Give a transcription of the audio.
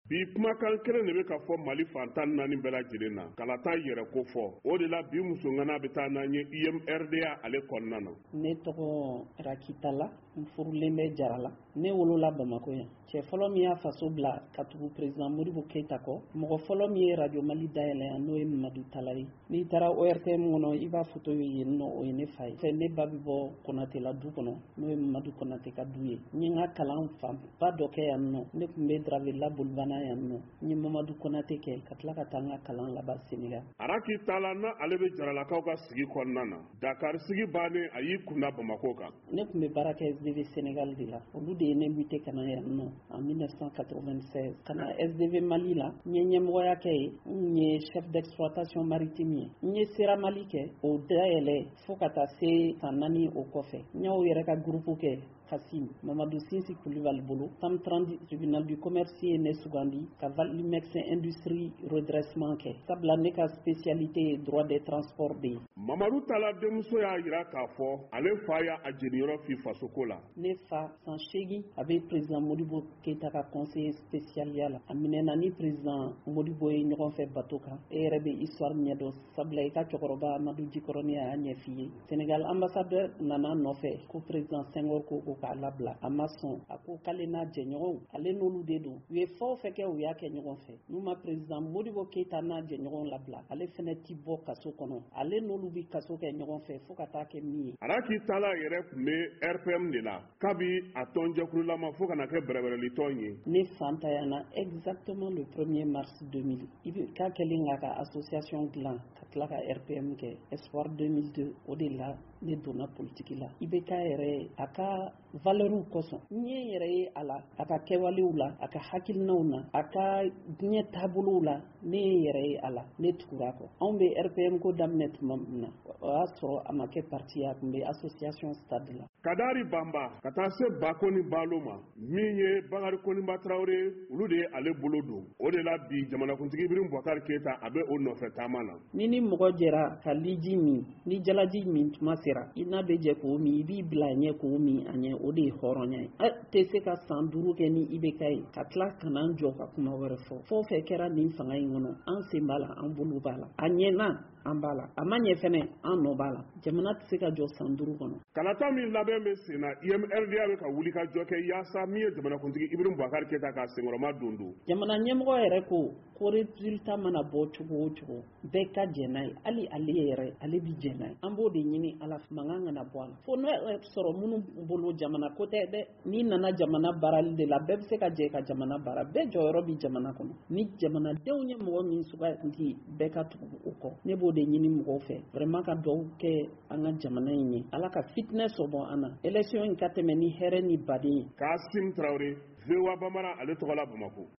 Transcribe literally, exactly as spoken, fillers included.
bi kumakan kelen de bɛ ka fɔ Mali fantan naani bɛɛ lajɛlen na kala taa yɛrɛ ko fɔ o de la bi musongana bɛ taa n'an ye I M R D A ale kɔnɔna na. Ne tɔgɔ Rakitala n furulen bɛ Jarala ne wolola Bamako yan cɛ fɔlɔ min y'a faso bila ka tugu président Modibo Keyita kɔ mɔgɔ fɔlɔ min ye Radio Mali dayɛlɛ yan n'o ye Mamadu Tala ye n'i taara O R T M kɔnɔ i b'a photo ye yen nɔ o ye ne fa ye fɛ ne ba bɛ bɔ Konate la du kɔnɔ n'o ye Mamadu Konate ka du ye n ye n ka kalan fanba dɔ kɛ yan nɔ ne tun bɛ Dravella Bolibana yan nɔ n ye Mamadu Konate kɛ ka tila ka taa n ka kalan laban Senegal. Rakitala na ale bɛ Jaralakaw ka sigi kɔnɔna na Dakar sigi bannen a y'i kunda Bamako kan. Ne tun bɛ baara kɛ S D V Sénégal de la olu de ye ne muté ka na yan nɔ en mille neuf cent quatre-vingt-seize ka na S D V Mali la n ye ɲɛmɔgɔya kɛ yen n ye chef d'exploitation maritime ye n ye Sera Mali kɛ o dayɛlɛ fo ka taa se san naani o kɔfɛ n y'o yɛrɛ ka groupe kɛ Kassim Mamadou Sinsi Kulibali bolo Tam trente tribunal du commerce ye ne sugandi ka Valimex industrie redressement kɛ sabula ne ka spécialité ye droit des transports de ye. Mamadou Tala denmuso y'a jira k'a fɔ ale fa y'a a jeniyɔrɔ fi fasoko la. Ne fa san seegin a bɛ président Modibo Keyita ka conseiller spécial ya la a minɛna ni président Modibo ye ɲɔgɔn fɛ bato kan e yɛrɛ bɛ histoire ɲɛdɔn sabula i ka cɛkɔrɔba Amadou Djikɔrɔni a y'a ɲɛ f'i ye Sénégal ambassadeur nana nɔfɛ ko président Senghor ko ko k'a labila a ma sɔn a ko k'ale n'a jɛɲɔgɔnw ale n'olu de don u ye fɛn o fɛn kɛ u y'a kɛ ɲɔgɔn fɛ n'u ma président Modibo Keyita n'a jɛɲɔgɔnw labila ale fɛnɛ ti bɔ kaso kɔnɔ ale n'olu bi kaso kɛ ɲɔgɔn fɛ fo ka taa kɛ min ye. Rakitala yɛrɛ tun bɛ R P M de la kabi a tɔnjɛkululama fo ka na kɛ bɛrɛbɛrɛlitɔn ye. Ne fan tayana exactement le premier mars deux mille i bɛ k'a kɛlen k'a ka association dilan ka tila ka R P M kɛ Espoir deux mille deux o de la ne donna politique la i bɛ k'a yɛrɛ a ka valeurs kosɔn n ye n yɛrɛ ye a la a ka kɛwalew la a ka hakilinaw na a ka diɲɛ taabolow la ne ye n yɛrɛ ye a la ne tugura kɔ anw bɛ R P M ko daminɛ tuma min na o y'a sɔrɔ a ma kɛ parti a tun bɛ association stade la. Kadari Bamba ka taa se Bako ni Balo ma min ye Bakari Koninba Traoré olu de ye ale bolo don o de la bi jamanakuntigi Ibrahim Boubacar Keita a bɛ o nɔfɛ taama na. Ni ni mɔgɔ jɛra ka liji min ni jalaji min tuma sera i n'a bɛ jɛ k'o min i b'i bila a ɲɛ k'o min a ɲɛ o de ye hɔrɔnya ye e tɛ se ka san duuru kɛ ni I B K ye ka tila ka n'an jɔ ka kuma wɛrɛ fɔ fɛn o fɛn kɛra nin fanga in kɔnɔ an sen b'a la an bolo b'a la a ɲɛna an b'a la a ma ɲɛ fɛnɛ an nɔ b'a la jamana tɛ se ka jɔ san duuru kɔnɔ. Kalata min labɛn bɛ sen na I M R D A bɛ ka wuli ka jɔ kɛ yaasa min ye jamanakuntigi Ibrahim Boubacar Keita ka senkɔrɔma don don. Jamana ɲɛmɔgɔ yɛrɛ ko ko résultat mana bɔ cogo o cogo bɛɛ ka jɛn n'a ye hali ale yɛrɛ ale bi jɛn n'a ye an b'o de ɲini ala mankan kana bɔ a la fo n'o sɔrɔ minnu bolo jamana ko tɛ dɛ n'i nana jamana baarali de la bɛɛ bɛ se ka jɛ ka jamana baara bɛɛ jɔyɔrɔ bi jamana kɔnɔ ni jamanadenw ye mɔgɔ min suganti bɛɛ ka tugu o kɔ ne b'o de ɲini mɔgɔw fɛ vraiment ka duwawu kɛ an ka jamana in ye ala ka fitinɛ sɔbɔ an na élection in ka tɛmɛ ni hɛrɛ ni baden ye. Kassim Traoré V O A Bambara ale tɔgɔ la Bamako.